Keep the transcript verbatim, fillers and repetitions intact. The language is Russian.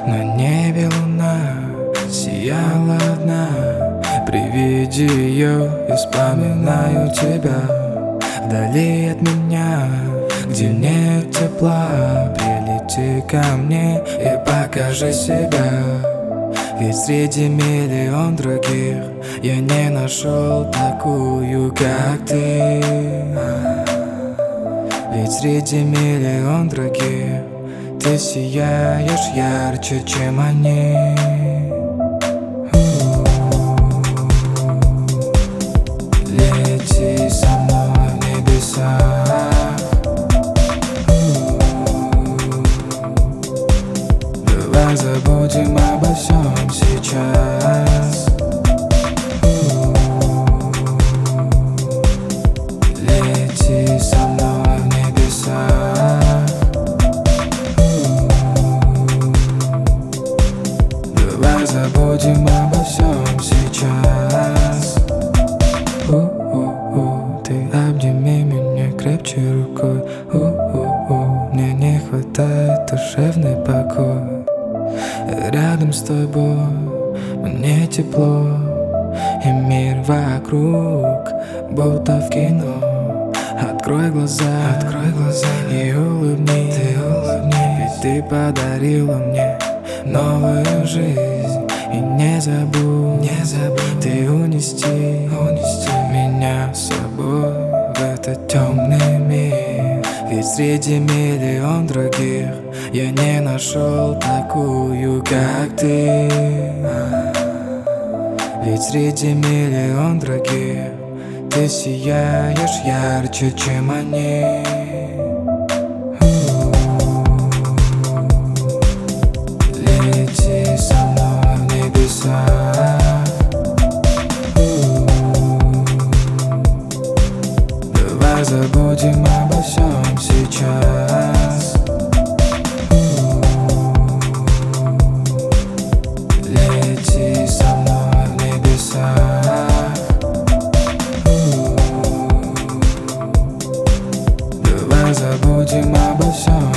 На небе луна сияла одна. При виде ее я вспоминаю тебя. Вдали от меня, где нет тепла, прилети ко мне и покажи себя. Ведь среди миллион других я не нашел такую, как ты. Ведь среди миллион других ты сияешь ярче, чем они. Лети со мной в небеса. Давай забудем обо всем сейчас. Лети со мной в небеса. Давай забудем обо всем сейчас. У-у-у, ты обними меня крепче рукой. У-у-у, мне не хватает душевный покой. Рядом с тобой мне тепло, и мир вокруг будто в кино. Открой глаза, открой глаза и улыбнись, ты улыбнись. Ведь ты подарила мне новую жизнь. И не забудь, не забудь ты унести, унести меня с собой в этот темный мир. Ведь среди миллион других я не нашел такую, как ты. Ведь среди миллион других ты сияешь ярче, чем они. Лети со мной в небеса. Давай забудем обо всем сейчас. Лети со мной в небеса. Давай забудем обо всем